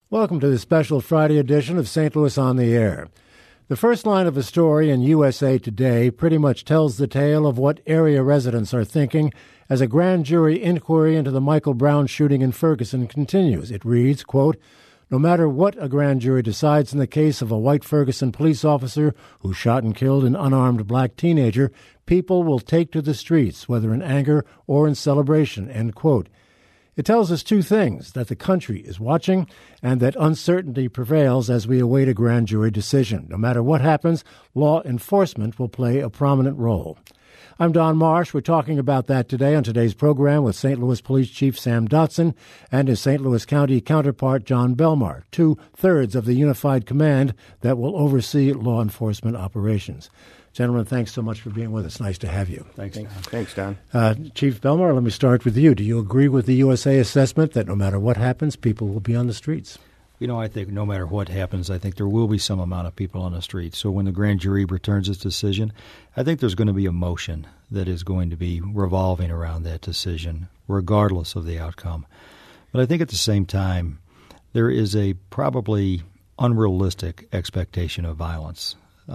Welcome to the special Friday edition of St. Louis on the Air. The first line of a story in USA Today pretty much tells the tale of what area residents are thinking as a grand jury inquiry into the Michael Brown shooting in Ferguson continues. It reads, quote, "No matter what a grand jury decides in the case of a white Ferguson police officer who shot and killed an unarmed black teenager, people will take to the streets, whether in anger or in celebration," end quote. It tells us two things, that the country is watching and that uncertainty prevails as we await a grand jury decision. No matter what happens, law enforcement will play a prominent role. I'm Don Marsh. We're talking about that today on today's program with St. Louis Police Chief Sam Dotson and his St. Louis County counterpart John Belmar, 2/3 of the unified command that will oversee law enforcement operations. Gentlemen, thanks so much for being with us. Nice to have you. Thanks, Don. Chief Belmar, let me start with you. Do you agree with the USA assessment that no matter what happens, people will be on the streets? You know, I think no matter what happens, I think there will be some amount of people on the streets. So when the grand jury returns its decision, I think there's going to be emotion that is going to be revolving around that decision, regardless of the outcome. But I think at the same time, there is a probably unrealistic expectation of violence.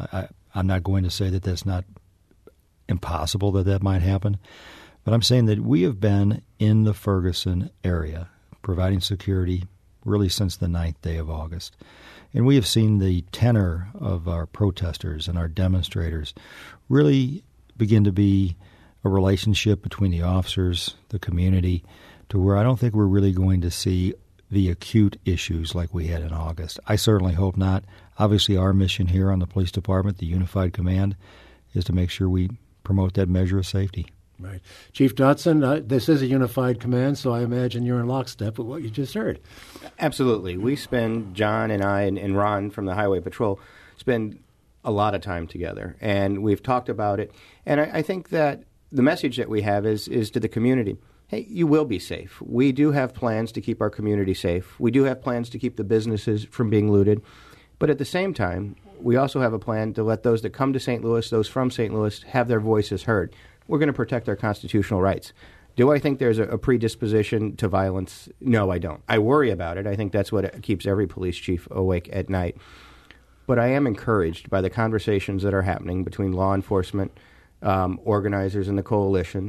I'm not going to say that that's not impossible that might happen, but I'm saying that we have been in the Ferguson area providing security really since the 9th day of August. And we have seen the tenor of our protesters and our demonstrators really begin to be a relationship between the officers, the community, to where I don't think we're really going to see the acute issues like we had in August. I certainly hope not. Obviously, our mission here on the police department, the Unified Command, is to make sure we promote that measure of safety. Right. Chief Dotson, this is a unified command, so I imagine you're in lockstep with what you just heard. Absolutely. We spend, John and I and Ron from the Highway Patrol, spend a lot of time together, and we've talked about it. And I think that the message that we have is to the community. Hey, you will be safe. We do have plans to keep our community safe. We do have plans to keep the businesses from being looted. But at the same time, we also have a plan to let those that come to St. Louis, those from St. Louis, have their voices heard. We're going to protect our constitutional rights. Do I think there's a predisposition to violence? No, I don't. I worry about it. I think that's what keeps every police chief awake at night. But I am encouraged by the conversations that are happening between law enforcement, organizers in the coalition,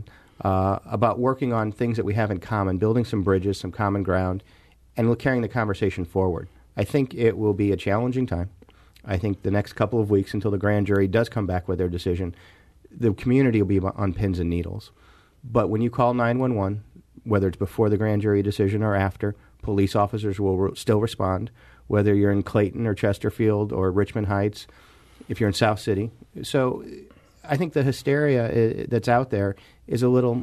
about working on things that we have in common, building some bridges, some common ground, and carrying the conversation forward. I think it will be a challenging time. I think the next couple of weeks until the grand jury does come back with their decision, the community will be on pins and needles. But when you call 911, whether it's before the grand jury decision or after, police officers will still respond, whether you're in Clayton or Chesterfield or Richmond Heights, if you're in South City. So I think the hysteria that's out there is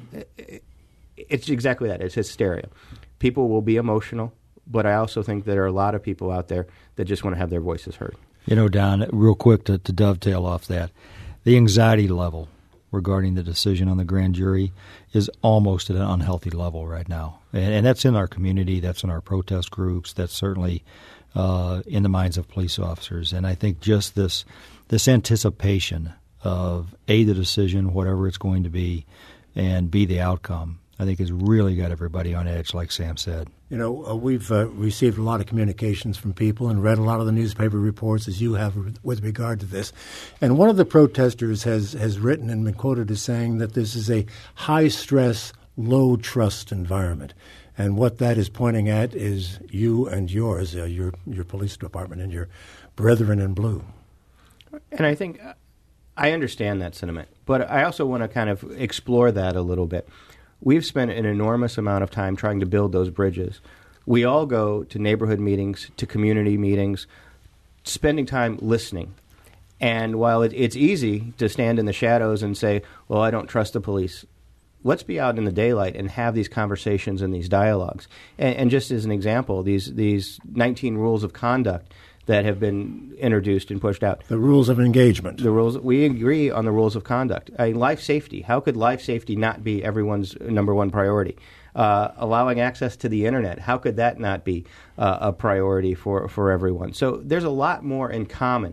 it's exactly that. It's hysteria. People will be emotional, but I also think there are a lot of people out there that just want to have their voices heard. You know, Don, real quick to dovetail off that, the anxiety level regarding the decision on the grand jury is almost at an unhealthy level right now. And that's in our community, that's in our protest groups, that's certainly in the minds of police officers. And I think just this anticipation of A, the decision, whatever it's going to be, and B, the outcome, I think has really got everybody on edge, like Sam said. You know, we've received a lot of communications from people and read a lot of the newspaper reports, as you have, with regard to this. And one of the protesters has written and been quoted as saying that this is a high-stress, low-trust environment. And what that is pointing at is you and yours, your police department and your brethren in blue. And I think I understand that sentiment, but I also want to kind of explore that a little bit. We've spent an enormous amount of time trying to build those bridges. We all go to neighborhood meetings, to community meetings, spending time listening. And while it's easy to stand in the shadows and say, well, I don't trust the police, let's be out in the daylight and have these conversations and these dialogues. And just as an example, these 19 rules of conduct that have been introduced and pushed out. The rules of engagement. The rules. We agree on the rules of conduct. Life safety. How could life safety not be everyone's number one priority? Allowing access to the Internet. How could that not be a priority for everyone? So there's a lot more in common.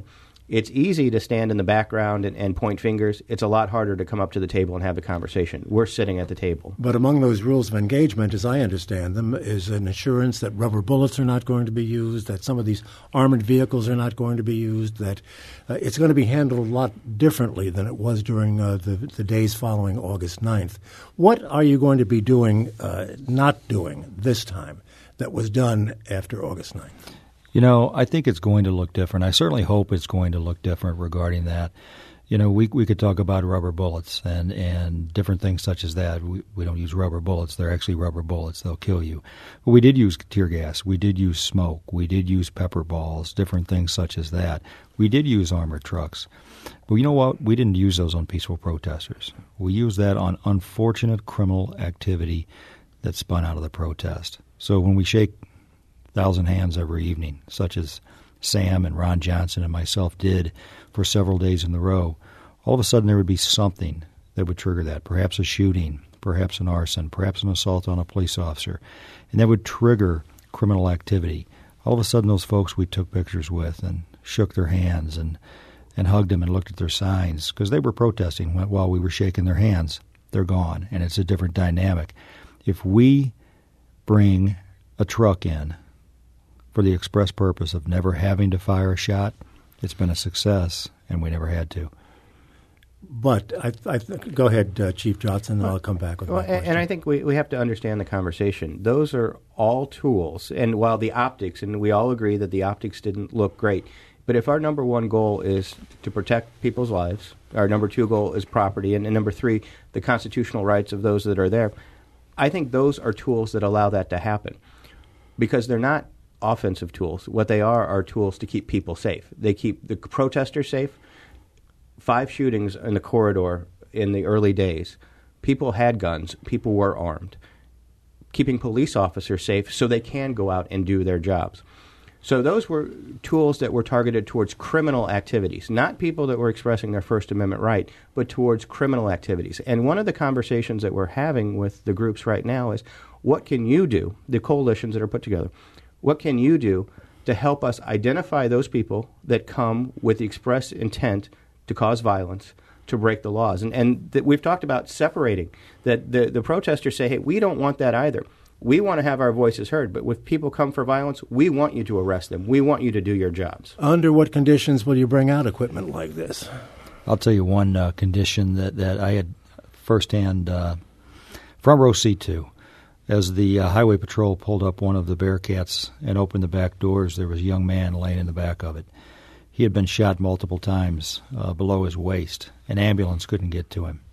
It's easy to stand in the background and point fingers. It's a lot harder to come up to the table and have the conversation. We're sitting at the table. But among those rules of engagement, as I understand them, is an assurance that rubber bullets are not going to be used, that some of these armored vehicles are not going to be used, that it's going to be handled a lot differently than it was during the days following August 9th. What are you going to be doing, not doing this time, that was done after August 9th? You know, I think it's going to look different. I certainly hope it's going to look different regarding that. You know, we could talk about rubber bullets and different things such as that. We don't use rubber bullets. They're actually rubber bullets. They'll kill you. But we did use tear gas. We did use smoke. We did use pepper balls, different things such as that. We did use armored trucks. But you know what? We didn't use those on peaceful protesters. We used that on unfortunate criminal activity that spun out of the protest. So when we shake 1,000 hands every evening, such as Sam and Ron Johnson and myself did for several days in a row, all of a sudden there would be something that would trigger that, perhaps a shooting, perhaps an arson, perhaps an assault on a police officer, and that would trigger criminal activity. All of a sudden those folks we took pictures with and shook their hands and hugged them and looked at their signs because they were protesting while we were shaking their hands. They're gone, and it's a different dynamic. If we bring a truck in for the express purpose of never having to fire a shot, it's been a success, and we never had to. But go ahead, Chief Johnson, and I'll come back with my question. And I think we have to understand the conversation. Those are all tools, and while the optics, and we all agree that the optics didn't look great, but if our number one goal is to protect people's lives, our number two goal is property, and number three, the constitutional rights of those that are there, I think those are tools that allow that to happen because they're not offensive tools. What they are tools to keep people safe. They keep the protesters safe. 5 shootings in the corridor in the early days. People had guns. People were armed. Keeping police officers safe so they can go out and do their jobs. So those were tools that were targeted towards criminal activities, not people that were expressing their First Amendment right, but towards criminal activities. And one of the conversations that we're having with the groups right now is, what can you do, the coalitions that are put together, what can you do to help us identify those people that come with the express intent to cause violence, to break the laws? And we've talked about separating, that the protesters say, hey, we don't want that either. We want to have our voices heard, but if people come for violence, we want you to arrest them. We want you to do your jobs. Under what conditions will you bring out equipment like this? I'll tell you one condition that I had firsthand front row seat to. As the Highway Patrol pulled up one of the Bearcats and opened the back doors, there was a young man laying in the back of it. He had been shot multiple times below his waist. An ambulance couldn't get to him.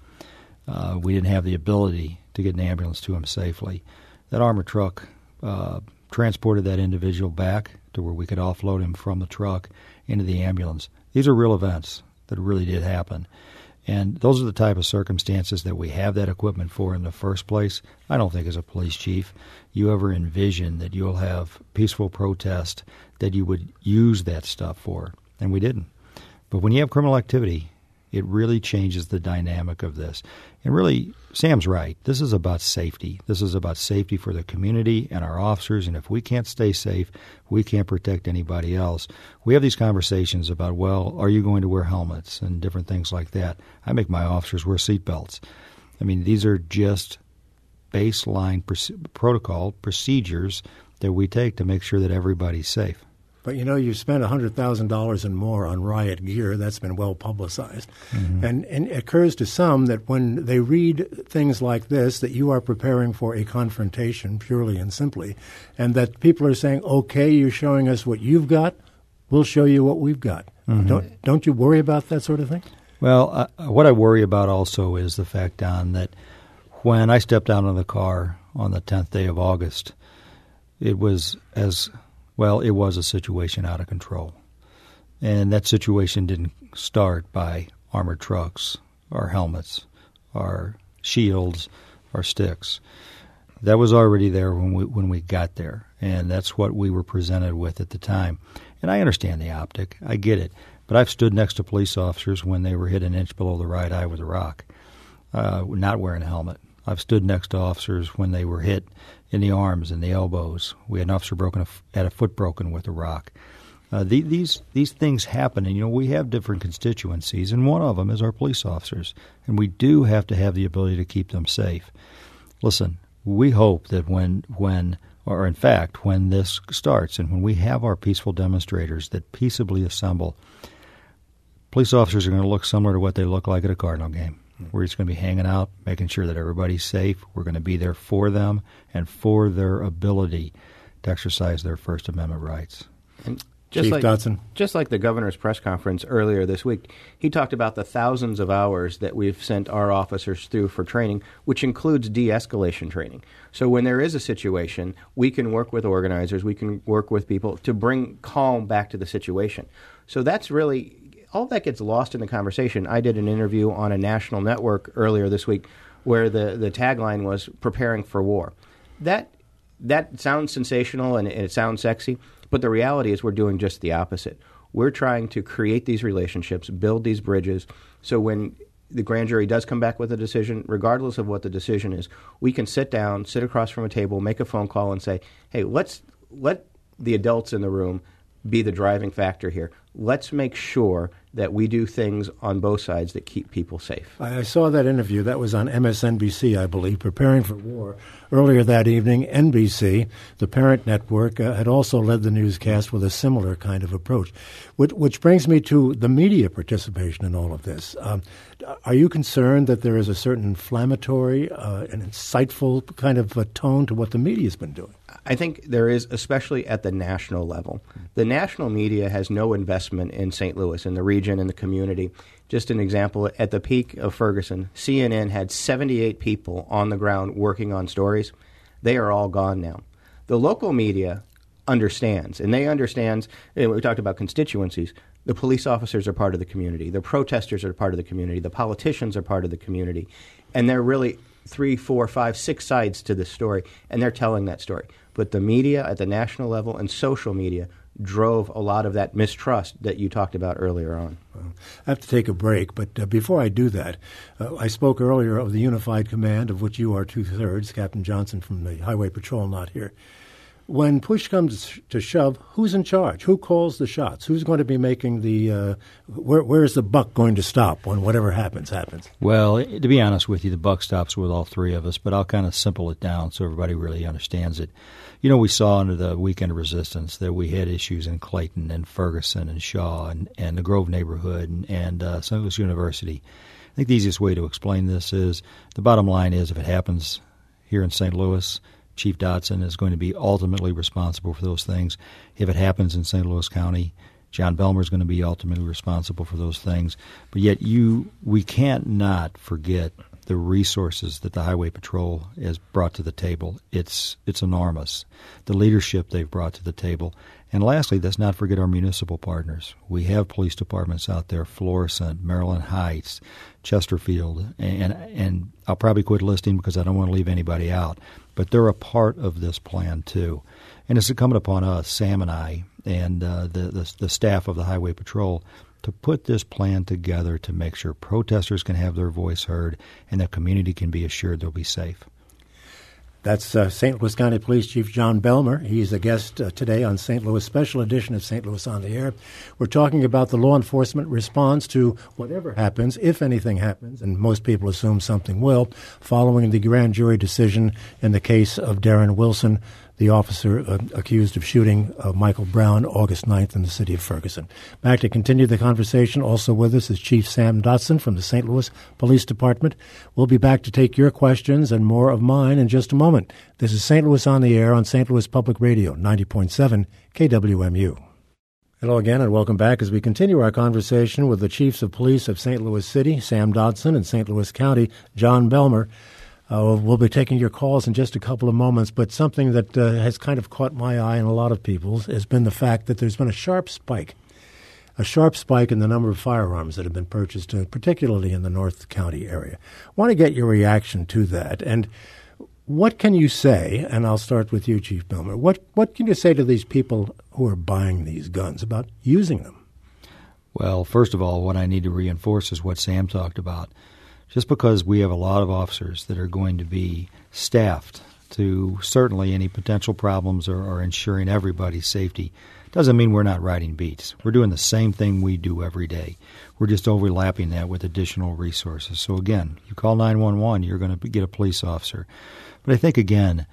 We didn't have the ability to get an ambulance to him safely. That armored truck transported that individual back to where we could offload him from the truck into the ambulance. These are real events that really did happen. And those are the type of circumstances that we have that equipment for in the first place. I don't think as a police chief you ever envision that you'll have peaceful protest that you would use that stuff for, and we didn't. But when you have criminal activity, it really changes the dynamic of this. And really, Sam's right. This is about safety. This is about safety for the community and our officers, and if we can't stay safe, we can't protect anybody else. We have these conversations about, well, are you going to wear helmets and different things like that? I make my officers wear seatbelts. I mean, these are just baseline protocol procedures that we take to make sure that everybody's safe. But, you know, you spent $100,000 and more on riot gear. That's been well publicized. Mm-hmm. And it occurs to some that when they read things like this, that you are preparing for a confrontation purely and simply, and that people are saying, okay, you're showing us what you've got, we'll show you what we've got. Mm-hmm. Don't you worry about that sort of thing? Well, what I worry about also is the fact, Don, that when I stepped out of the car on the 10th day of August, it was it was a situation out of control. And that situation didn't start by armored trucks, or helmets, or shields, or sticks. That was already there when we got there, and that's what we were presented with at the time. And I understand the optic. I get it. But I've stood next to police officers when they were hit an inch below the right eye with a rock, not wearing a helmet. I've stood next to officers when they were hit in the arms and the elbows. We had an officer had a foot broken with a rock. These things happen, and we have different constituencies, and one of them is our police officers, and we do have to have the ability to keep them safe. Listen, we hope that when this starts and when we have our peaceful demonstrators that peaceably assemble, police officers are going to look similar to what they look like at a Cardinal game. We're just going to be hanging out, making sure that everybody's safe. We're going to be there for them and for their ability to exercise their First Amendment rights. And Chief Dotson. Just like the governor's press conference earlier this week, he talked about the thousands of hours that we've sent our officers through for training, which includes de-escalation training. So when there is a situation, we can work with organizers, we can work with people to bring calm back to the situation. So that's really, all that gets lost in the conversation. I did an interview on a national network earlier this week where the tagline was preparing for war. That sounds sensational and it sounds sexy, but the reality is we're doing just the opposite. We're trying to create these relationships, build these bridges, so when the grand jury does come back with a decision, regardless of what the decision is, we can sit down, sit across from a table, make a phone call and say, hey, let the adults in the room be the driving factor here. Let's make sure that we do things on both sides that keep people safe. I saw that interview. That was on MSNBC, I believe, Preparing for War. Earlier that evening, NBC, the parent network, had also led the newscast with a similar kind of approach, which brings me to the media participation in all of this. Are you concerned that there is a certain inflammatory and insightful kind of a tone to what the media's been doing? I think there is, especially at the national level. The national media has no investment in St. Louis, in the region, in the community. Just an example, at the peak of Ferguson, CNN had 78 people on the ground working on stories. They are all gone now. The local media understands, and they understand, we talked about constituencies, the police officers are part of the community, the protesters are part of the community, the politicians are part of the community, and they're really 3, 4, 5, 6 sides to this story, and they're telling that story. But the media at the national level and social media drove a lot of that mistrust that you talked about earlier on. I have to take a break, but before I do that, I spoke earlier of the Unified Command, of which you are 2/3, Captain Johnson from the Highway Patrol, not here. When push comes to shove, who's in charge? Who calls the shots? Who's going to be making the where's the buck going to stop when whatever happens? Well, to be honest with you, the buck stops with all three of us, but I'll kind of simple it down so everybody really understands it. We saw under the weekend of resistance that we had issues in Clayton and Ferguson and Shaw and the Grove neighborhood and St. Louis University. I think the easiest way to explain this is the bottom line is if it happens here in St. Louis, Chief Dotson is going to be ultimately responsible for those things. If it happens in St. Louis County, John Belmer is going to be ultimately responsible for those things. But yet we can't not forget the resources that the Highway Patrol has brought to the table. It's enormous. The leadership they've brought to the table. And lastly, let's not forget our municipal partners. We have police departments out there, Florissant, Maryland Heights, Chesterfield, and I'll probably quit listing because I don't want to leave anybody out. But they're a part of this plan, too. And it's incumbent upon us, Sam and I, and the staff of the Highway Patrol, to put this plan together to make sure protesters can have their voice heard and the community can be assured they'll be safe. That's St. Louis County Police Chief John Belmer. He's a guest today on St. Louis Special Edition of St. Louis on the Air. We're talking about the law enforcement response to whatever happens, if anything happens, and most people assume something will, following the grand jury decision in the case of Darren Wilson, the officer accused of shooting Michael Brown August 9th in the city of Ferguson. Back to continue the conversation, also with us is Chief Sam Dotson from the St. Louis Police Department. We'll be back to take your questions and more of mine in just a moment. This is St. Louis on the Air on St. Louis Public Radio, 90.7 KWMU. Hello again and welcome back as we continue our conversation with the Chiefs of Police of St. Louis City, Sam Dotson, and St. Louis County, John Belmer. We'll be taking your calls in just a couple of moments, but something that has kind of caught my eye and a lot of people's has been the fact that there's been a sharp spike in the number of firearms that have been purchased, particularly in the North County area. I want to get your reaction to that. And what can you say, and I'll start with you, Chief Belmer, what can you say to these people who are buying these guns about using them? Well, first of all, what I need to reinforce is what Sam talked about. Just because we have a lot of officers that are going to be staffed to certainly any potential problems or ensuring everybody's safety Doesn't mean we're not riding beats. We're doing the same thing we do every day. We're just overlapping that with additional resources. So again, you call 911, you're going to get a police officer. But I think, again,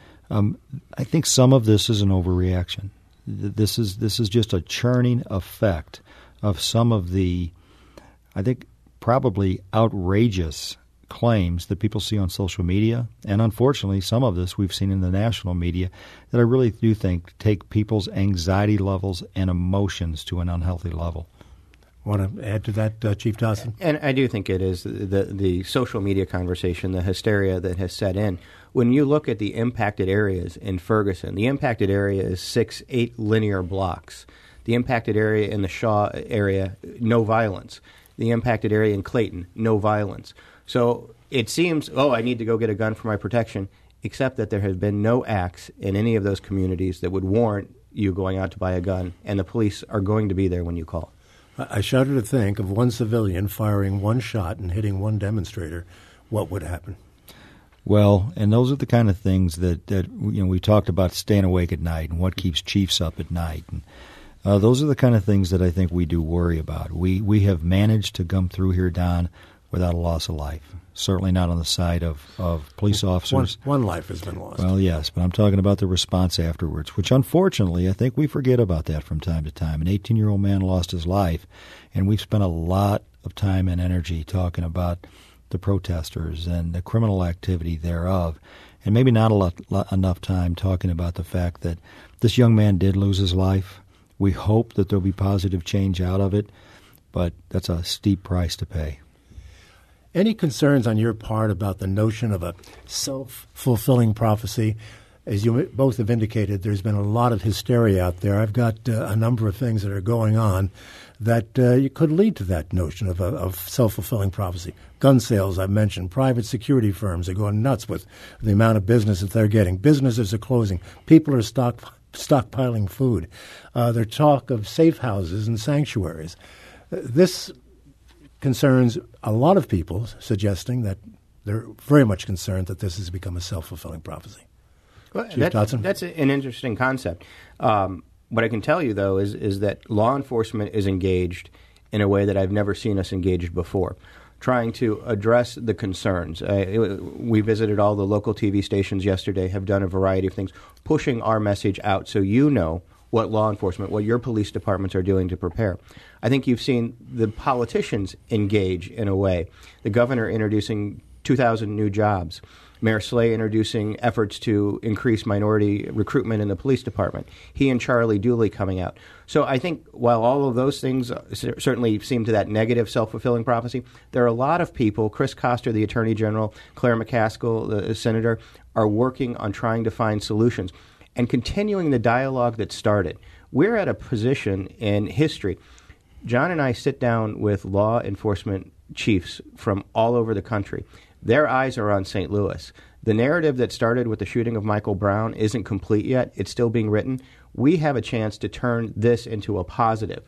I think some of this is an overreaction. This is just a churning effect of some of the, I think, probably outrageous claims that people see on social media, and unfortunately some of this we've seen in the national media that I really do think take people's anxiety levels and emotions to an unhealthy level. Want to add to that, Chief Dawson? And I do think it is the social media conversation, the hysteria that has set in. When you look at the impacted areas in Ferguson, the impacted area is 6-8 linear blocks. The impacted area in the Shaw area, no violence. The impacted area in Clayton, no violence. So it seems, I need to go get a gun for my protection, except that there has been no acts in any of those communities that would warrant you going out to buy a gun, and the police are going to be there when you call. I shudder to think of one civilian firing one shot and hitting one demonstrator. What would happen? Well, and those are the kind of things that we talked about staying awake at night and what keeps chiefs up at night. And those are the kind of things that I think we do worry about. We have managed to come through here, Don, without a loss of life. Certainly not on the side of police officers. One life has been lost. Well, yes, but I'm talking about the response afterwards, which unfortunately I think we forget about that from time to time. An 18-year-old man lost his life, and we've spent a lot of time and energy talking about the protesters and the criminal activity thereof, and maybe not enough time talking about the fact that this young man did lose his life. We hope that there'll be positive change out of it, but that's a steep price to pay. Any concerns on your part about the notion of a self-fulfilling prophecy? As you both have indicated, there's been a lot of hysteria out there. I've got a number of things that are going on that could lead to that notion of self-fulfilling prophecy. Gun sales, I've mentioned. Private security firms are going nuts with the amount of business that they're getting. Businesses are closing. People are stockpiling food. There's talk of safe houses and sanctuaries. This concerns a lot of people, suggesting that they're very much concerned that this has become a self-fulfilling prophecy. Well, that's an interesting concept. What I can tell you, though, is that law enforcement is engaged in a way that I've never seen us engaged before, trying to address the concerns. We visited all the local TV stations yesterday, have done a variety of things, pushing our message out so you know what law enforcement, what your police departments are doing to prepare. I think you've seen the politicians engage in a way. The governor introducing 2,000 new jobs. Mayor Slay introducing efforts to increase minority recruitment in the police department. He and Charlie Dooley coming out. So I think while all of those things certainly seem to that negative self-fulfilling prophecy, there are a lot of people, Chris Koster, the Attorney General, Claire McCaskill, the Senator, are working on trying to find solutions and continuing the dialogue that started. We're at a position in history. John and I sit down with law enforcement chiefs from all over the country. Their eyes are on St. Louis. The narrative that started with the shooting of Michael Brown isn't complete yet. It's still being written. We have a chance to turn this into a positive.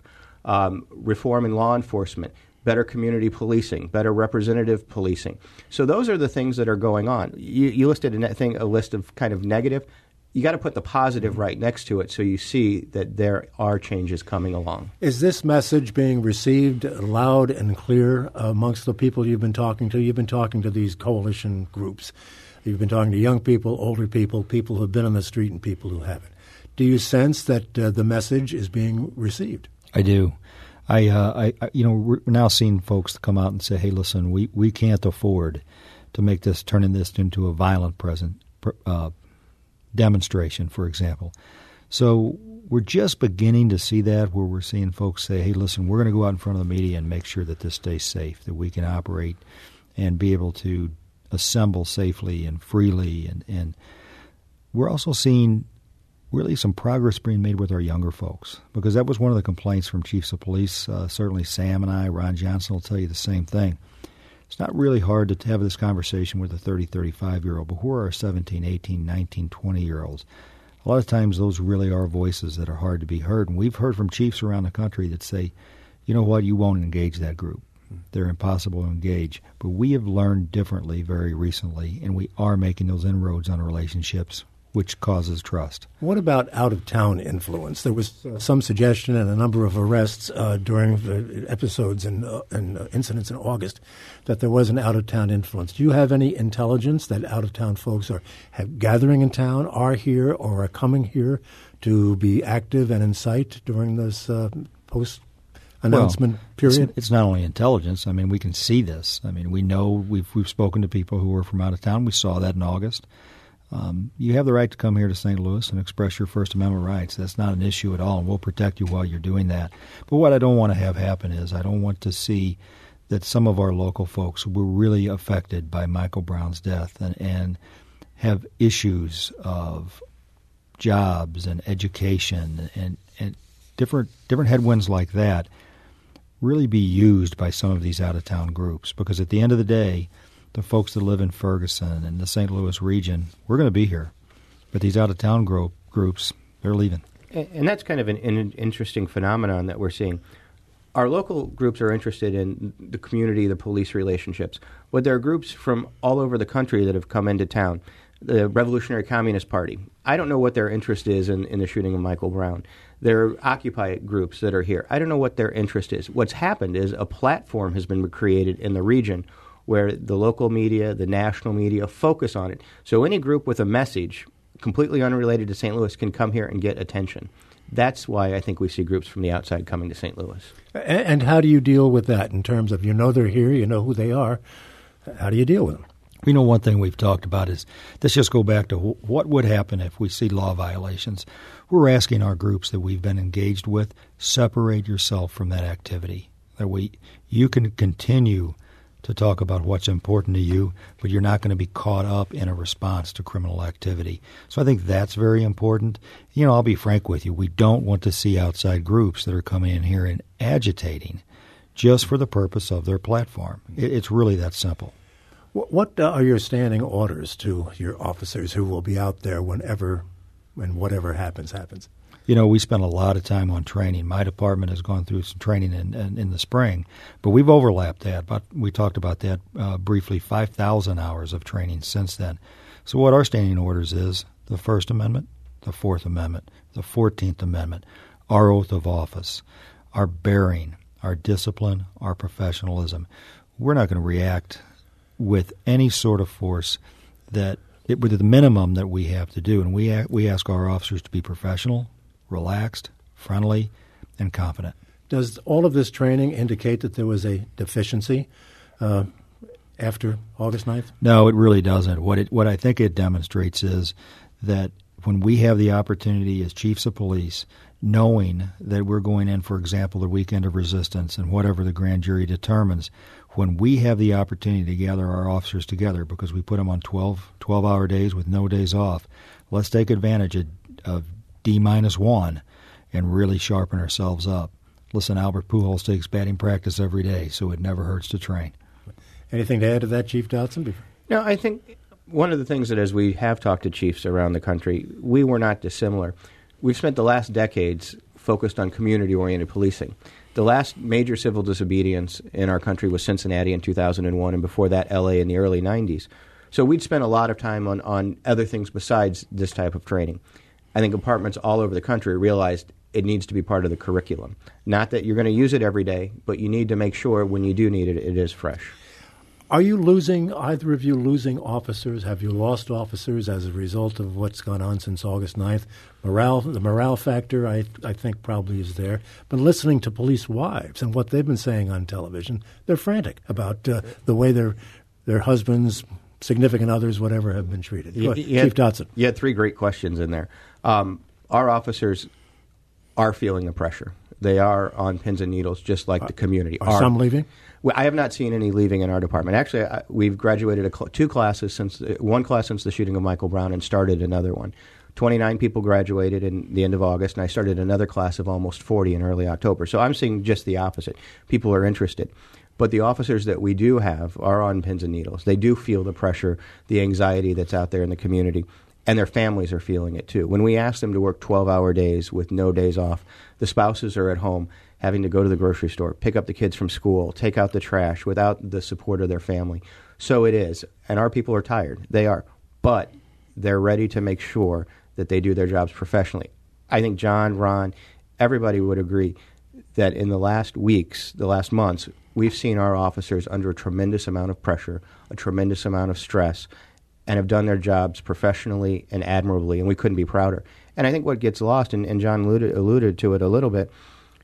Reform in law enforcement, better community policing, better representative policing. So those are the things that are going on. You listed a list of kind of negative. You got to put the positive right next to it so you see that there are changes coming along. Is this message being received loud and clear amongst the people you've been talking to? You've been talking to these coalition groups. You've been talking to young people, older people, people who have been on the street and people who haven't. Do you sense that the message is being received? I do. We're now seeing folks come out and say, hey, listen, we can't afford to turning this into a violent demonstration, for example. So we're just beginning to see that, where we're seeing folks say, hey, listen, we're going to go out in front of the media and make sure that this stays safe, that we can operate and be able to assemble safely and freely. And we're also seeing really some progress being made with our younger folks, because that was one of the complaints from chiefs of police. Certainly Sam and I, Ron Johnson will tell you the same thing. It's not really hard to have this conversation with a 30, 35-year-old, but who are our 17, 18, 19, 20-year-olds? A lot of times those really are voices that are hard to be heard. And we've heard from chiefs around the country that say, you know what, you won't engage that group. They're impossible to engage. But we have learned differently very recently, and we are making those inroads on relationships which causes trust. What about out-of-town influence? There was some suggestion and a number of arrests during the episodes and incidents in August that there was an out-of-town influence. Do you have any intelligence that out-of-town folks are gathering in town, are here, or are coming here to be active and in sight during this post-announcement period? It's not only intelligence. I mean, we can see this. I mean, we know we've spoken to people who were from out of town. We saw that in August. You have the right to come here to St. Louis and express your First Amendment rights. That's not an issue at all, and we'll protect you while you're doing that. But what I don't want to have happen is I don't want to see that some of our local folks were really affected by Michael Brown's death and have issues of jobs and education and different headwinds like that really be used by some of these out-of-town groups. Because at the end of the day, the folks that live in Ferguson and the St. Louis region, we're going to be here. But these out-of-town groups, they're leaving. And that's kind of an interesting phenomenon that we're seeing. Our local groups are interested in the community, the police relationships. But there are groups from all over the country that have come into town. The Revolutionary Communist Party. I don't know what their interest is in the shooting of Michael Brown. There are Occupy groups that are here. I don't know what their interest is. What's happened is a platform has been created in the region where the local media, the national media focus on it. So any group with a message completely unrelated to St. Louis can come here and get attention. That's why I think we see groups from the outside coming to St. Louis. And how do you deal with that in terms of, they're here, you know who they are. How do you deal with them? One thing we've talked about is, let's just go back to what would happen if we see law violations. We're asking our groups that we've been engaged with, separate yourself from that activity. That you can continue to talk about what's important to you, but you're not going to be caught up in a response to criminal activity. So I think that's very important. I'll be frank with you. We don't want to see outside groups that are coming in here and agitating just for the purpose of their platform. It's really that simple. What are your standing orders to your officers who will be out there whenever and whatever happens? We spend a lot of time on training. My department has gone through some training in the spring, but we've overlapped that. But we talked about that briefly, 5,000 hours of training since then. So what our standing orders is the First Amendment, the Fourth Amendment, the 14th Amendment, our oath of office, our bearing, our discipline, our professionalism. We're not going to react with any sort of force with the minimum that we have to do. And we ask our officers to be professional, relaxed, friendly, and confident. Does all of this training indicate that there was a deficiency after August 9th? No, it really doesn't. What I think it demonstrates is that when we have the opportunity as chiefs of police, knowing that we're going in, for example, the weekend of resistance and whatever the grand jury determines, when we have the opportunity to gather our officers together because we put them on 12-hour days with no days off, let's take advantage of D-1 and really sharpen ourselves up. Listen, Albert Pujols takes batting practice every day, so it never hurts to train. Anything to add to that, Chief Dotson? No, I think one of the things that as we have talked to chiefs around the country, we were not dissimilar. We've spent the last decades focused on community-oriented policing. The last major civil disobedience in our country was Cincinnati in 2001, and before that, L.A. in the early 90s. So we'd spent a lot of time on other things besides this type of training. I think departments all over the country realized it needs to be part of the curriculum. Not that you're going to use it every day, but you need to make sure when you do need it, it is fresh. Are you either of you losing officers? Have you lost officers as a result of what's gone on since August 9th? The morale factor, I think, probably is there. But listening to police wives and what they've been saying on television, they're frantic about the way their husbands, significant others, whatever, have been treated. Chief Dotson. You had three great questions in there. Our officers are feeling the pressure. They are on pins and needles, just like the community. Are some leaving? I have not seen any leaving in our department. Actually, we've graduated two classes one class since the shooting of Michael Brown and started another one. 29 people graduated in the end of August, and I started another class of almost 40 in early October. So I'm seeing just the opposite. People are interested. But the officers that we do have are on pins and needles. They do feel the pressure, the anxiety that's out there in the community, and their families are feeling it too. When we ask them to work 12-hour days with no days off, the spouses are at home having to go to the grocery store, pick up the kids from school, take out the trash without the support of their family. So it is. And our people are tired. They are. But they're ready to make sure that they do their jobs professionally. I think John, Ron, everybody would agree that in the last weeks, the last months, we've seen our officers under a tremendous amount of pressure, a tremendous amount of stress, and have done their jobs professionally and admirably, and we couldn't be prouder. And I think what gets lost, and John alluded to it a little bit,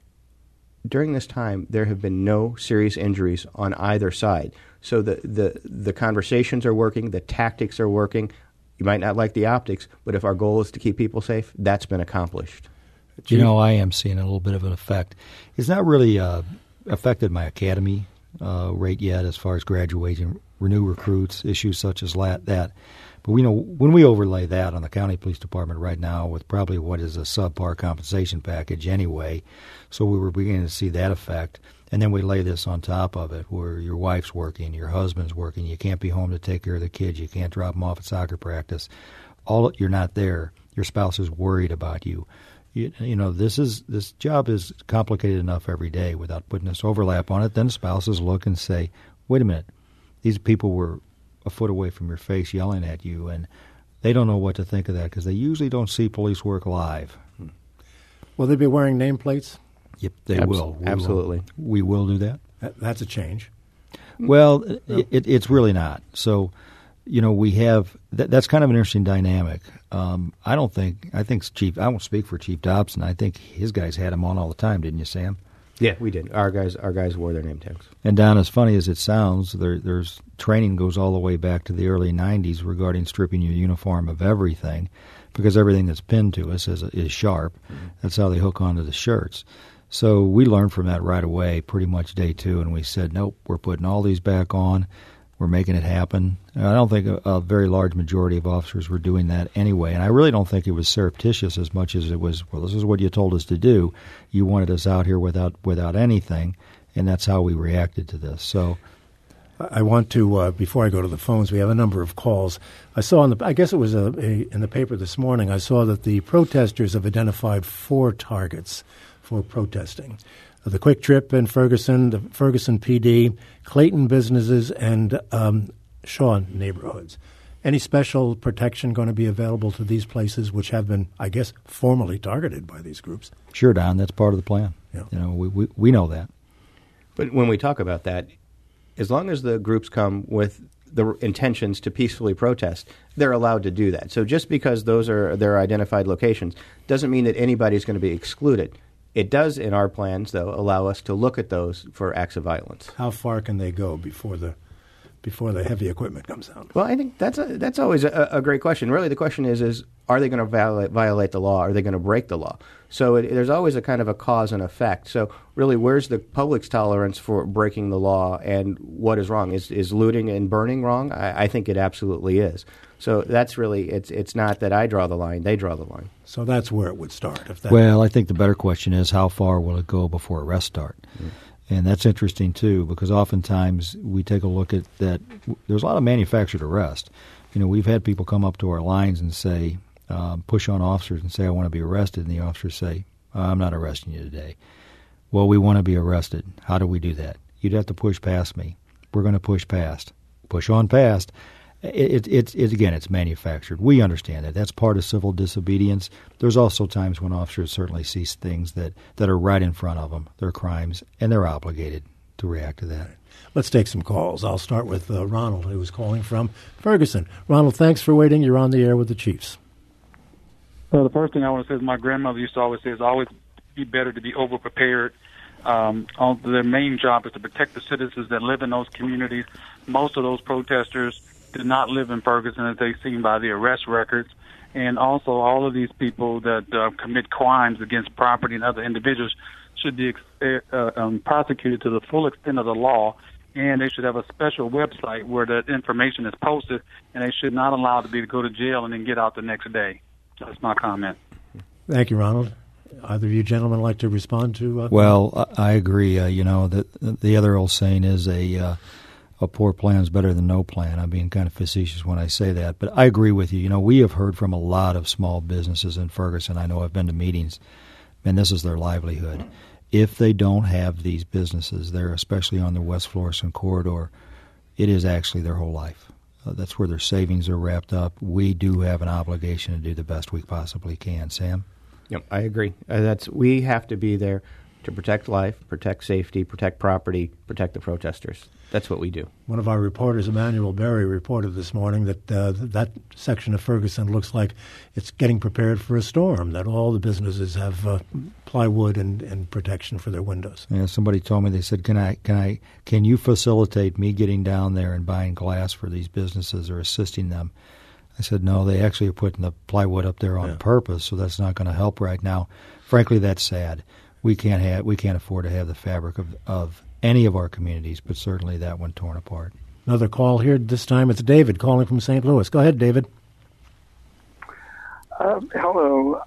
during this time, there have been no serious injuries on either side. So the conversations are working, the tactics are working. You might not like the optics, but if our goal is to keep people safe, that's been accomplished. You know, I am seeing a little bit of an effect. It's not really affected my academy rate yet as far as graduating new recruits, issues such as that. But we know when we overlay that on the county police department right now with probably what is a subpar compensation package anyway, so we were beginning to see that effect. And then we lay this on top of it where your wife's working, your husband's working, you can't be home to take care of the kids, you can't drop them off at soccer practice. You're not there. Your spouse is worried about you. You know, this job is complicated enough every day without putting this overlap on it. Then spouses look and say, wait a minute, these people were a foot away from your face yelling at you, and they don't know what to think of that because they usually don't see police work live. Will they be wearing nameplates? Yep, they will. Absolutely. We will do that. That's a change. Well, it's really not. So, you know, we have that's kind of an interesting dynamic. I think Chief. I won't speak for Chief Dobson. I think his guys had him on all the time, didn't you, Sam? Yeah, we did. Our guys wore their name tags. And Don, as funny as it sounds, there's training goes all the way back to the early '90s regarding stripping your uniform of everything, because everything that's pinned to us is sharp. Mm-hmm. That's how they hook onto the shirts. So we learned from that right away, pretty much day two, and we said, nope, we're putting all these back on. We're making it happen. And I don't think a very large majority of officers were doing that anyway. And I really don't think it was surreptitious as much as it was, well, this is what you told us to do. You wanted us out here without anything, and that's how we reacted to this. So I want to, before I go to the phones, we have a number of calls. I saw I guess it was in the paper this morning, I saw that the protesters have identified 4 targets for protesting. The Quick Trip in Ferguson, the Ferguson PD, Clayton businesses, and Shaw neighborhoods. Any special protection going to be available to these places, which have been, I guess, formally targeted by these groups? Sure, Don. That's part of the plan. Yeah. You know, we know that. But when we talk about that, as long as the groups come with the intentions to peacefully protest, they're allowed to do that. So just because those are their identified locations doesn't mean that anybody's going to be excluded. It does, in our plans, though, allow us to look at those for acts of violence. How far can they go before the heavy equipment comes out? Well, I think that's always a great question. Really, the question is are they going to violate the law? Are they going to break the law? So there's always a kind of a cause and effect. So really, where's the public's tolerance for breaking the law, and what is wrong? Is looting and burning wrong? I think it absolutely is. So that's really, it's not that I draw the line, they draw the line. So that's where it would start. Well, I think the better question is how far will it go before arrests start? Mm. And that's interesting, too, because oftentimes we take a look at that. There's a lot of manufactured arrest. You know, we've had people come up to our lines and say, push on officers and say, I want to be arrested. And the officers say, I'm not arresting you today. Well, we want to be arrested. How do we do that? You'd have to push past me. We're going to push past. Push on past. It's manufactured. We understand that. That's part of civil disobedience. There's also times when officers certainly see things that are right in front of them. They're crimes, and they're obligated to react to that. Let's take some calls. I'll start with Ronald, who is calling from Ferguson. Ronald, thanks for waiting. You're on the air with the Chiefs. Well, the first thing I want to say is my grandmother used to always say, it's always be better to be over-prepared. Their main job is to protect the citizens that live in those communities. Most of those protesters did not live in Ferguson, as they've seen by the arrest records. And also all of these people that commit crimes against property and other individuals should be prosecuted to the full extent of the law, and they should have a special website where that information is posted, and they should not allow to go to jail and then get out the next day. That's my comment. Thank you, Ronald. Either of you gentlemen like to respond to? Well, I agree. The other old saying is a poor plan is better than no plan. I'm being kind of facetious when I say that, but I agree with you. You know, we have heard from a lot of small businesses in Ferguson. I know I've been to meetings, and this is their livelihood. If they don't have these businesses there, especially on the West Florissant corridor, it is actually their whole life. That's where their savings are wrapped up. We do have an obligation to do the best we possibly can. Sam? Yep, I agree. We have to be there to protect life, protect safety, protect property, protect the protesters. That's what we do. One of our reporters, Emmanuel Berry, reported this morning that that section of Ferguson looks like it's getting prepared for a storm, that all the businesses have plywood and protection for their windows. Yeah, somebody told me, they said, can you facilitate me getting down there and buying glass for these businesses or assisting them? I said, no, they actually are putting the plywood up there on purpose, so that's not going to help right now. Frankly, that's sad. We can't afford to have the fabric of any of our communities, but certainly that one torn apart. Another call here. This time it's David calling from St. Louis. Go ahead, David. Hello.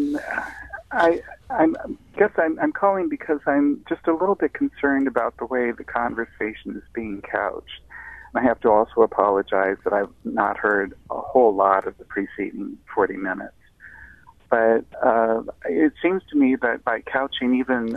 I'm calling because I'm just a little bit concerned about the way the conversation is being couched. I have to also apologize that I've not heard a whole lot of the preceding 40 minutes. But it seems to me that by couching even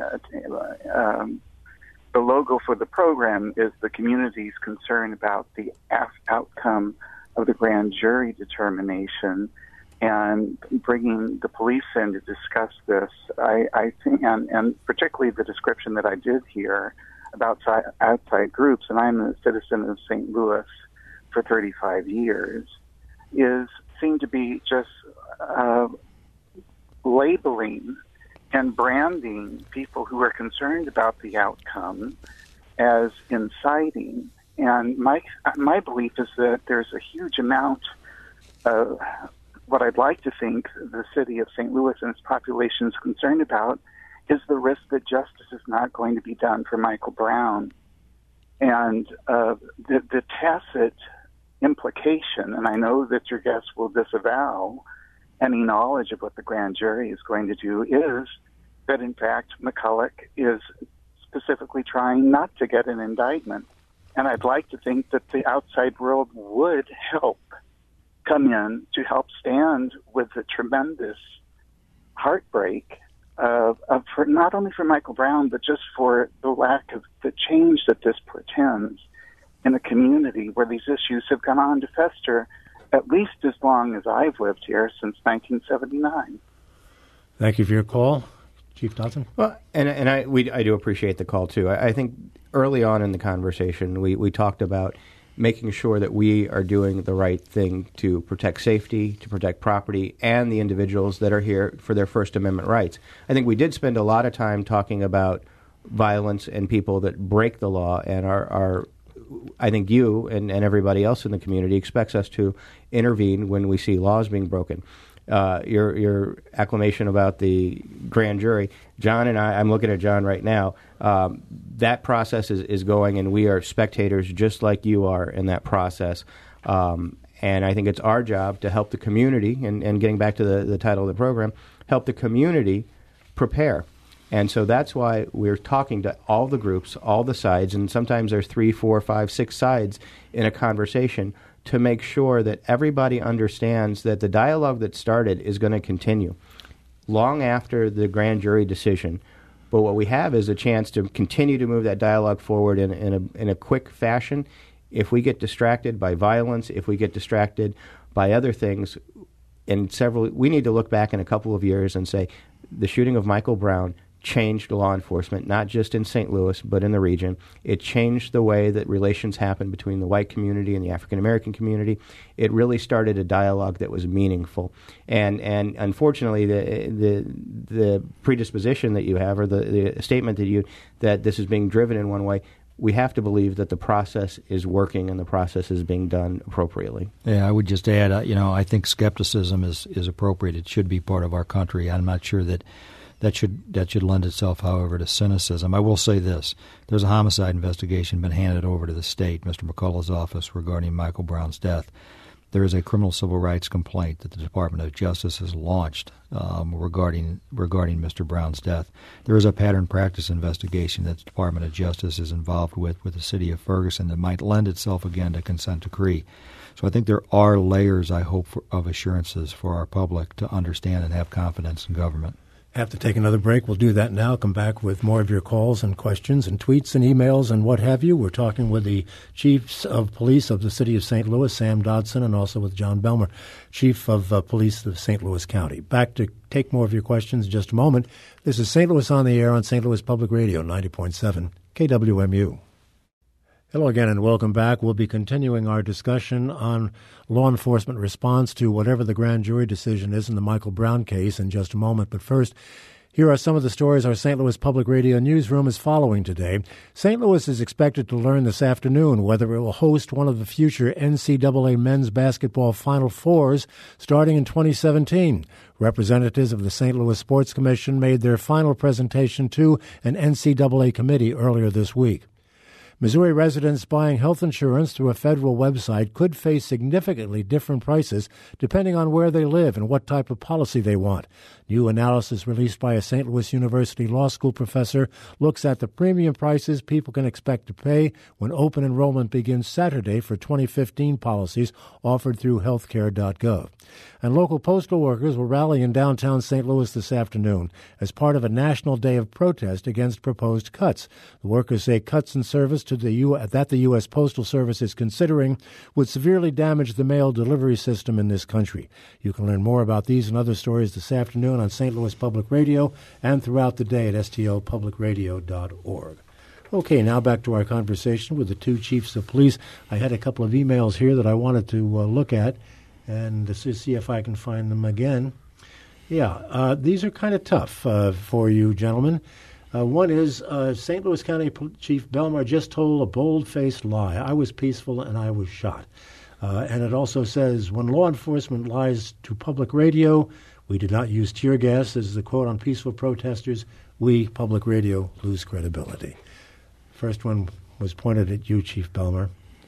the logo for the program is the community's concern about the outcome of the grand jury determination and bringing the police in to discuss this, I think, and particularly the description that I did hear about outside groups, and I'm a citizen of St. Louis for 35 years, seem to be just labeling and branding people who are concerned about the outcome as inciting. And my belief is that there's a huge amount of what I'd like to think the city of St. Louis and its population is concerned about is the risk that justice is not going to be done for Michael Brown. And the tacit implication, and I know that your guests will disavow any knowledge of what the grand jury is going to do, is that, in fact, McCulloch is specifically trying not to get an indictment. And I'd like to think that the outside world would help come in to help stand with the tremendous heartbreak for not only for Michael Brown, but just for the lack of the change that this portends in a community where these issues have gone on to fester at least as long as I've lived here, since 1979. Thank you for your call, Chief Dodson. Well, and I do appreciate the call too. I think early on in the conversation we talked about making sure that we are doing the right thing to protect safety, to protect property, and the individuals that are here for their First Amendment rights. I think we did spend a lot of time talking about violence and people that break the law, and are I think you and everybody else in the community expects us to intervene when we see laws being broken. Your acclamation about the grand jury, John and I'm looking at John right now, that process is going, and we are spectators just like you are in that process. And I think it's our job to help the community, and getting back to the title of the program, help the community prepare. And so that's why we're talking to all the groups, all the sides, and sometimes there's 3, 4, 5, 6 sides in a conversation, to make sure that everybody understands that the dialogue that started is going to continue long after the grand jury decision. But what we have is a chance to continue to move that dialogue forward in a quick fashion. If we get distracted by violence, if we get distracted by other things, we need to look back in a couple of years and say the shooting of Michael Brown changed law enforcement, not just in St. Louis, but in the region. It changed the way that relations happen between the white community and the African-American community. It really started a dialogue that was meaningful. And unfortunately, the predisposition that you have, or the statement that this is being driven in one way, we have to believe that the process is working and the process is being done appropriately. Yeah, I would just add, I think skepticism is appropriate. It should be part of our country. I'm not sure that should lend itself, however, to cynicism. I will say this. There's a homicide investigation been handed over to the state, Mr. McCullough's office, regarding Michael Brown's death. There is a criminal civil rights complaint that the Department of Justice has launched regarding Mr. Brown's death. There is a pattern practice investigation that the Department of Justice is involved with the city of Ferguson that might lend itself again to consent decree. So I think there are layers, I hope, of assurances for our public to understand and have confidence in government. Have to take another break. We'll do that now. Come back with more of your calls and questions and tweets and emails and what have you. We're talking with the chiefs of police of the city of St. Louis, Sam Dodson, and also with John Belmer, chief of police of St. Louis County. Back to take more of your questions in just a moment. This is St. Louis on the Air on St. Louis Public Radio, 90.7 KWMU. Hello again and welcome back. We'll be continuing our discussion on law enforcement response to whatever the grand jury decision is in the Michael Brown case in just a moment. But first, here are some of the stories our St. Louis Public Radio newsroom is following today. St. Louis is expected to learn this afternoon whether it will host one of the future NCAA men's basketball Final Fours starting in 2017. Representatives of the St. Louis Sports Commission made their final presentation to an NCAA committee earlier this week. Missouri residents buying health insurance through a federal website could face significantly different prices depending on where they live and what type of policy they want. New analysis released by a St. Louis University Law School professor looks at the premium prices people can expect to pay when open enrollment begins Saturday for 2015 policies offered through healthcare.gov. And local postal workers will rally in downtown St. Louis this afternoon as part of a national day of protest against proposed cuts. The workers say cuts in service to that the U.S. Postal Service is considering would severely damage the mail delivery system in this country. You can learn more about these and other stories this afternoon on St. Louis Public Radio and throughout the day at stopublicradio.org. Okay, now back to our conversation with the two chiefs of police. I had a couple of emails here that I wanted to look at and to see if I can find them again. Yeah, these are kind of tough for you gentlemen. One is St. Louis County Chief Belmar just told a bold-faced lie. I was peaceful and I was shot. And it also says, when law enforcement lies to public radio, we did not use tear gas, as the quote on peaceful protesters, we, public radio, lose credibility. First one was pointed at you, Chief Belmar.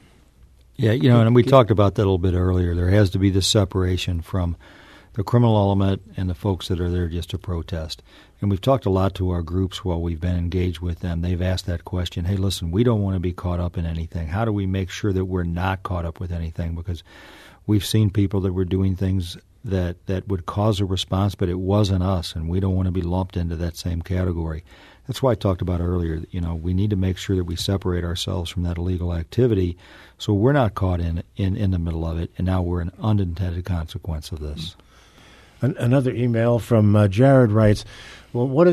Yeah, and we talked about that a little bit earlier. There has to be this separation from the criminal element and the folks that are there just to protest. And we've talked a lot to our groups while we've been engaged with them. They've asked that question, hey, listen, we don't want to be caught up in anything. How do we make sure that we're not caught up with anything? Because we've seen people that were doing things that would cause a response, but it wasn't us, and we don't want to be lumped into that same category. That's why I talked about earlier, we need to make sure that we separate ourselves from that illegal activity so we're not caught in the middle of it, and now we're an unintended consequence of this. Another email from Jared writes, well, what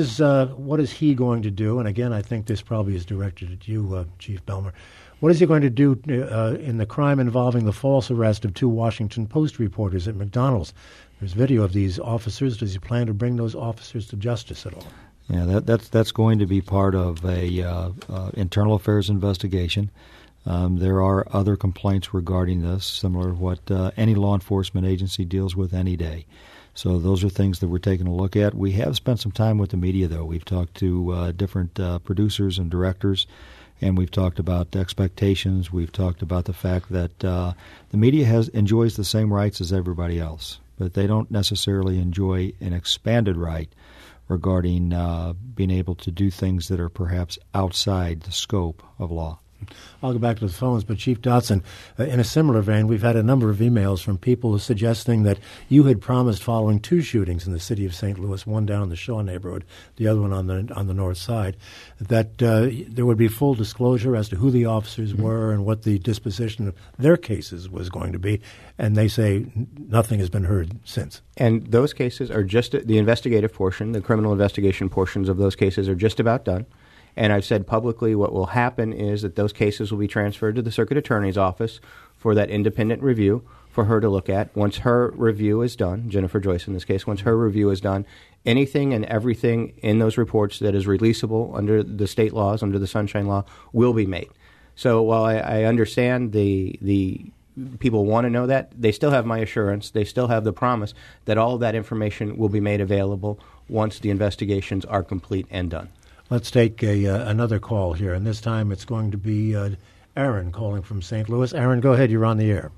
is he going to do? And again, I think this probably is directed at you, Chief Belmar. What is he going to do in the crime involving the false arrest of two Washington Post reporters at McDonald's? There's video of these officers. Does he plan to bring those officers to justice at all? Yeah, that's going to be part of a internal affairs investigation. There are other complaints regarding this, similar to what any law enforcement agency deals with any day. So those are things that we're taking a look at. We have spent some time with the media, though. We've talked to different producers and directors, and we've talked about expectations. We've talked about the fact that the media enjoys the same rights as everybody else, but they don't necessarily enjoy an expanded right regarding being able to do things that are perhaps outside the scope of law. I'll go back to the phones, but Chief Dodson, in a similar vein, we've had a number of emails from people suggesting that you had promised following two shootings in the city of St. Louis, one down in the Shaw neighborhood, the other one on the north side, that there would be full disclosure as to who the officers were and what the disposition of their cases was going to be, and they say nothing has been heard since. And those cases are just the investigative portion, the criminal investigation portions of those cases are just about done. And I've said publicly what will happen is that those cases will be transferred to the Circuit Attorney's Office for that independent review for her to look at. Once her review is done, Jennifer Joyce in this case, once her review is done, anything and everything in those reports that is releasable under the state laws, under the Sunshine Law, will be made. So while I understand the people want to know that, they still have my assurance, they still have the promise that all of that information will be made available once the investigations are complete and done. Let's take another call here, and this time it's going to be Aaron calling from St. Louis. Aaron, go ahead. You're on the air.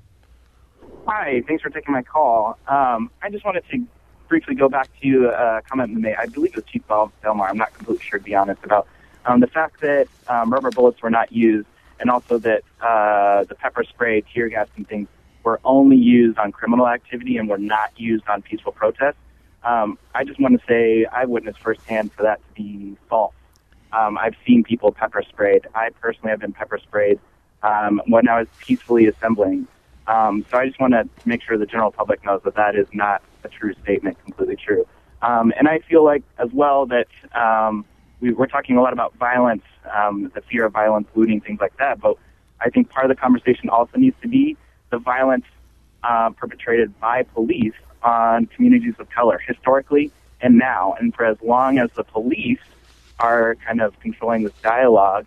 Hi. Thanks for taking my call. I just wanted to briefly go back to a comment you made. I believe it was Chief Belmar. I'm not completely sure, to be honest, about the fact that rubber bullets were not used, and also that the pepper spray, tear gas, and things were only used on criminal activity and were not used on peaceful protests. I just want to say I witnessed firsthand for that to be false. I've seen people pepper sprayed. I personally have been pepper sprayed when I was peacefully assembling. So I just want to make sure the general public knows that that is not a true statement, completely true. And I feel like as well that we're talking a lot about violence, the fear of violence, looting, things like that. But I think part of the conversation also needs to be the violence perpetrated by police on communities of color historically and now. And for as long as the police are kind of controlling this dialogue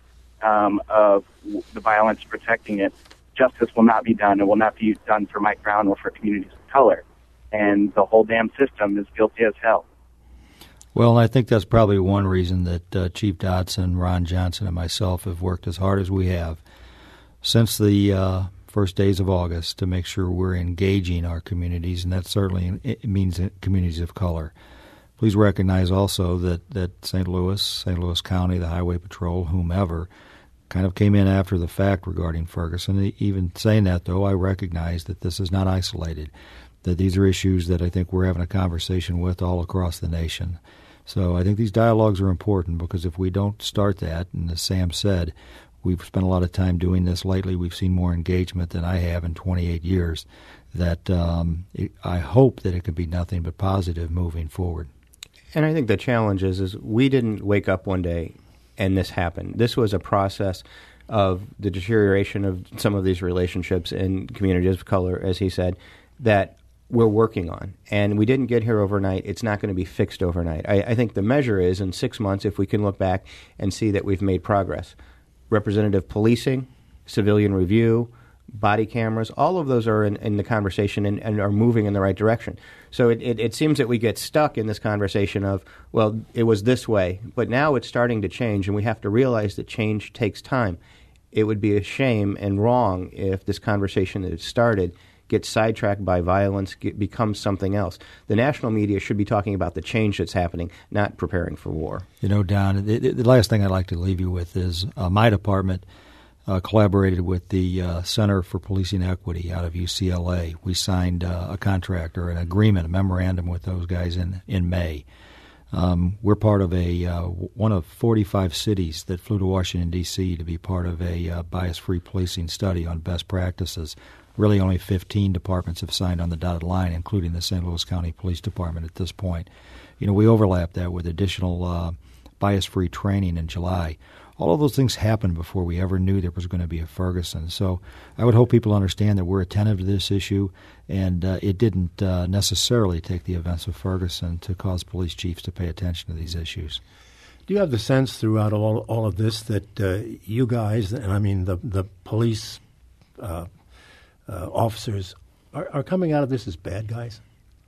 of the violence protecting it, justice will not be done. It will not be done for Mike Brown or for communities of color. And the whole damn system is guilty as hell. Well, I think that's probably one reason that Chief Dotson, Ron Johnson, and myself have worked as hard as we have since the first days of August to make sure we're engaging our communities, and that certainly means communities of color. Please recognize also that St. Louis County, the Highway Patrol, whomever, kind of came in after the fact regarding Ferguson. Even saying that, though, I recognize that this is not isolated, that these are issues that I think we're having a conversation with all across the nation. So I think these dialogues are important because if we don't start that, and as Sam said, we've spent a lot of time doing this lately, we've seen more engagement than I have in 28 years, that I hope that it can be nothing but positive moving forward. And I think the challenge is we didn't wake up one day and this happened. This was a process of the deterioration of some of these relationships in communities of color, as he said, that we're working on. And we didn't get here overnight. It's not going to be fixed overnight. I think the measure is in 6 months, if we can look back and see that we've made progress. Representative policing, civilian review, body cameras, all of those are in the conversation and are moving in the right direction. So it seems that we get stuck in this conversation of, well, it was this way, but now it's starting to change, and we have to realize that change takes time. It would be a shame and wrong if this conversation that started gets sidetracked by violence, becomes something else. The national media should be talking about the change that's happening, not preparing for war. You know, Don, the last thing I'd like to leave you with is my department collaborated with the Center for Policing Equity out of UCLA. We signed a contract or an agreement, a memorandum with those guys in May. We're part of one of 45 cities that flew to Washington, D.C. to be part of a bias-free policing study on best practices. Really only 15 departments have signed on the dotted line, including the St. Louis County Police Department at this point. You know, we overlap that with additional bias-free training in July. All of those things happened before we ever knew there was going to be a Ferguson. So I would hope people understand that we're attentive to this issue, and it didn't necessarily take the events of Ferguson to cause police chiefs to pay attention to these issues. Do you have the sense throughout all of this that you guys, and I mean the police officers, are coming out of this as bad guys?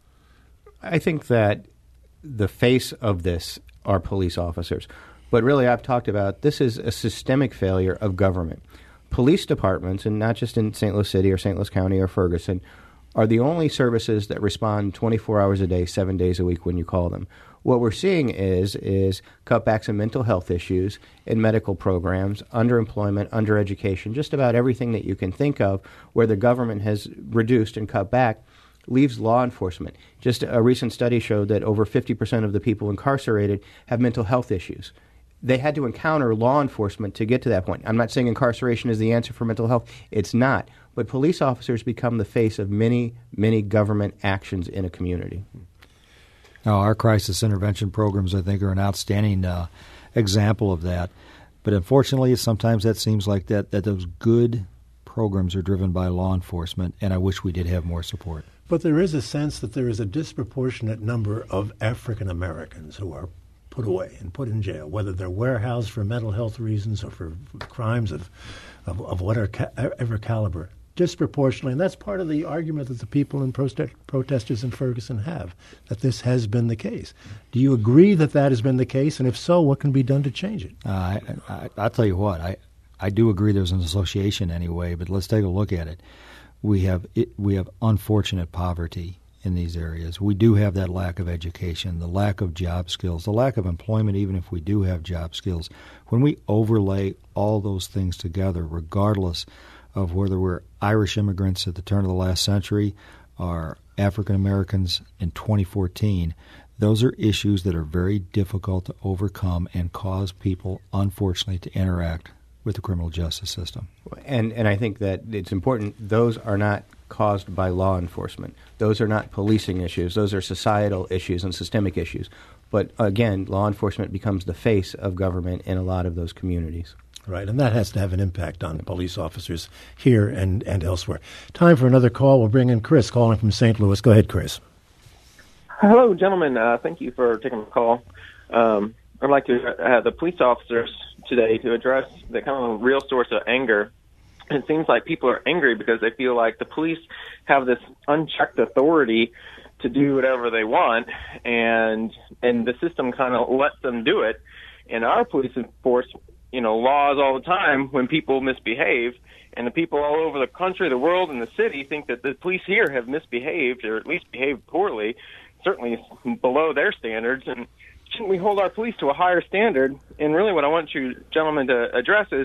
I think that the face of this are police officers. But really, I've talked about this is a systemic failure of government. Police departments, and not just in St. Louis City or St. Louis County or Ferguson, are the only services that respond 24 hours a day, 7 days a week when you call them. What we're seeing is cutbacks in mental health issues, in medical programs, underemployment, undereducation, just about everything that you can think of where the government has reduced and cut back leaves law enforcement. Just a recent study showed that over 50% of the people incarcerated have mental health issues. They had to encounter law enforcement to get to that point. I'm not saying incarceration is the answer for mental health. It's not. But police officers become the face of many, many government actions in a community. Now, our crisis intervention programs, I think, are an outstanding example of that. But unfortunately, sometimes that seems like that those good programs are driven by law enforcement, and I wish we did have more support. But there is a sense that there is a disproportionate number of African Americans who are put away and put in jail, whether they're warehoused for mental health reasons or for crimes of whatever caliber, disproportionately. And that's part of the argument that the people and protesters in Ferguson have, that this has been the case. Do you agree that has been the case? And if so, what can be done to change it? I'll tell you what, I do agree there's an association anyway, but let's take a look at it. We have unfortunate poverty in these areas. We do have that lack of education, the lack of job skills, the lack of employment, even if we do have job skills. When we overlay all those things together, regardless of whether we're Irish immigrants at the turn of the last century are African Americans in 2014, those are issues that are very difficult to overcome and cause people, unfortunately, to interact with the criminal justice system. And I think that it's important, those are not caused by law enforcement. Those are not policing issues. Those are societal issues and systemic issues. But again, law enforcement becomes the face of government in a lot of those communities. Right, and that has to have an impact on police officers here and elsewhere. Time for another call. We'll bring in Chris calling from St. Louis. Go ahead, Chris. Hello, gentlemen. Thank you for taking the call. I'd like to have the police officers today to address the kind of real source of anger. It seems like people are angry because they feel like the police have this unchecked authority to do whatever they want, and the system kind of lets them do it. And our police enforce, laws all the time when people misbehave, and the people all over the country, the world, and the city think that the police here have misbehaved, or at least behaved poorly, certainly below their standards. And shouldn't we hold our police to a higher standard? And really what I want you gentlemen to address is,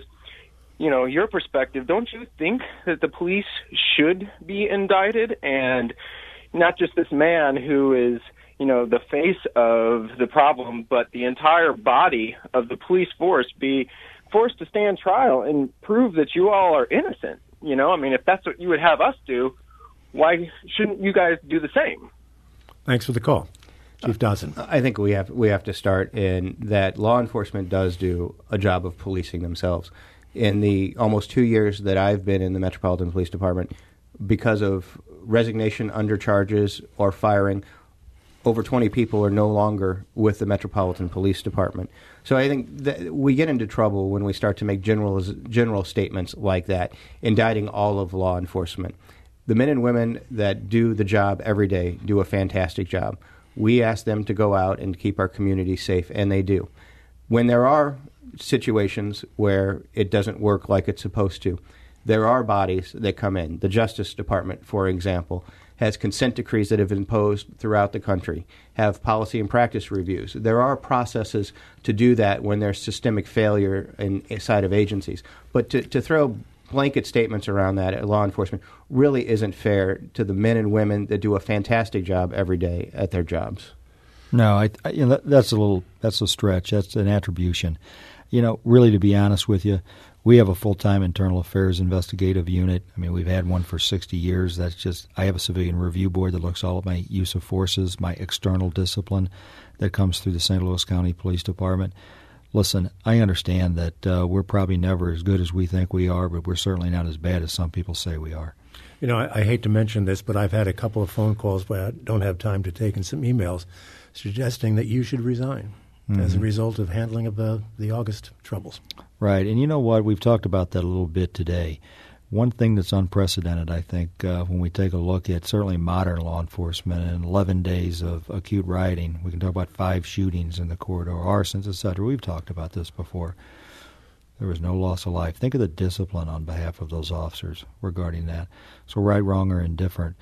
your perspective. Don't you think that the police should be indicted, and not just this man who is, the face of the problem, but the entire body of the police force be forced to stand trial and prove that you all are innocent? If that's what you would have us do, why shouldn't you guys do the same? Thanks for the call. Chief Dodson. I think we have to start in that law enforcement does do a job of policing themselves. In the almost 2 years that I've been in the Metropolitan Police Department, because of resignation, undercharges, or firing, over 20 people are no longer with the Metropolitan Police Department. So I think that we get into trouble when we start to make general statements like that, indicting all of law enforcement. The men and women that do the job every day do a fantastic job. We ask them to go out and keep our community safe, and they do. When there are situations where it doesn't work like it's supposed to, there are bodies that come in. The Justice Department, for example, has consent decrees that have been imposed throughout the country, have policy and practice reviews. There are processes to do that when there's systemic failure inside of agencies. But to throw blanket statements around that at law enforcement really isn't fair to the men and women that do a fantastic job every day at their jobs. No, that's a stretch. That's an attribution. Really, to be honest with you, we have a full-time internal affairs investigative unit. We've had one for 60 years. I have a civilian review board that looks all at my use of forces, my external discipline that comes through the St. Louis County Police Department. Listen, I understand that we're probably never as good as we think we are, but we're certainly not as bad as some people say we are. I hate to mention this, but I've had a couple of phone calls, but I don't have time to take, and some emails suggesting that you should resign as a result of handling of the August troubles. Right, and you know what? We've talked about that a little bit today. One thing that's unprecedented, I think, when we take a look at certainly modern law enforcement and 11 days of acute rioting, we can talk about 5 shootings in the corridor, arsons, etc. We've talked about this before. There was no loss of life. Think of the discipline on behalf of those officers regarding that. So right, wrong, or indifferent,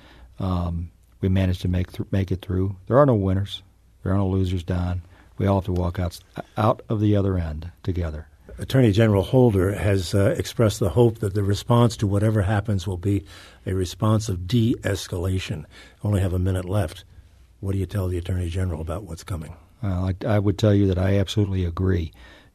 we managed to make it through. There are no winners. There are no losers, Don. We all have to walk out of the other end together. Attorney General Holder has expressed the hope that the response to whatever happens will be a response of de-escalation. Only have a minute left. What do you tell the Attorney General about what's coming? I would tell you that I absolutely agree.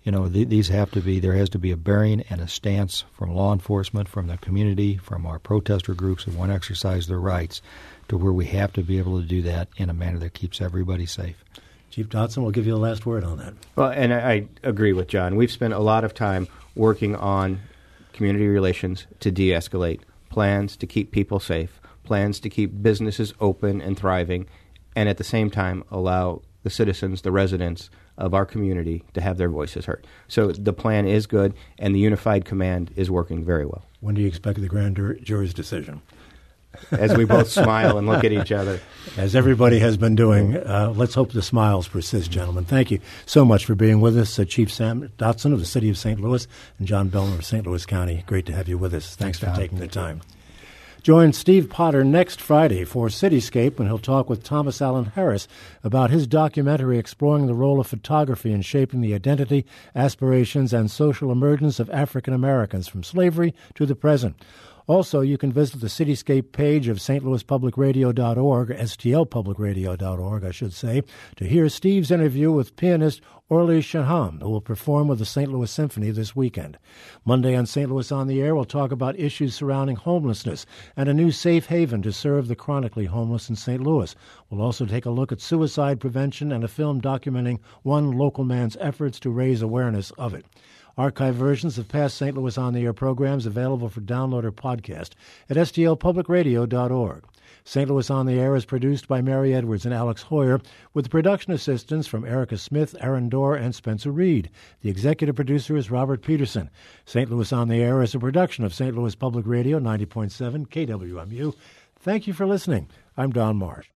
There has to be a bearing and a stance from law enforcement, from the community, from our protester groups that want to exercise their rights, to where we have to be able to do that in a manner that keeps everybody safe. Chief Dodson, we'll give you the last word on that. Well, and I agree with John. We've spent a lot of time working on community relations to de-escalate, plans to keep people safe, plans to keep businesses open and thriving, and at the same time allow the citizens, the residents of our community to have their voices heard. So the plan is good, and the unified command is working very well. When do you expect the grand jury's decision? As we both smile and look at each other. As everybody has been doing. Let's hope the smiles persist, gentlemen. Thank you so much for being with us. Chief Sam Dodson of the City of St. Louis and John Bellmer of St. Louis County. Great to have you with us. Thanks for taking the time. Join Steve Potter next Friday for Cityscape when he'll talk with Thomas Allen Harris about his documentary exploring the role of photography in shaping the identity, aspirations, and social emergence of African Americans from slavery to the present. Also, you can visit the Cityscape page of stlouispublicradio.org, stlpublicradio.org, I should say, to hear Steve's interview with pianist Orly Shaham, who will perform with the St. Louis Symphony this weekend. Monday on St. Louis on the Air, we'll talk about issues surrounding homelessness and a new safe haven to serve the chronically homeless in St. Louis. We'll also take a look at suicide prevention and a film documenting one local man's efforts to raise awareness of it. Archive versions of past St. Louis on the Air programs available for download or podcast at stlpublicradio.org. St. Louis on the Air is produced by Mary Edwards and Alex Hoyer, with production assistance from Erica Smith, Aaron Dorr, and Spencer Reed. The executive producer is Robert Peterson. St. Louis on the Air is a production of St. Louis Public Radio, 90.7 KWMU. Thank you for listening. I'm Don Marsh.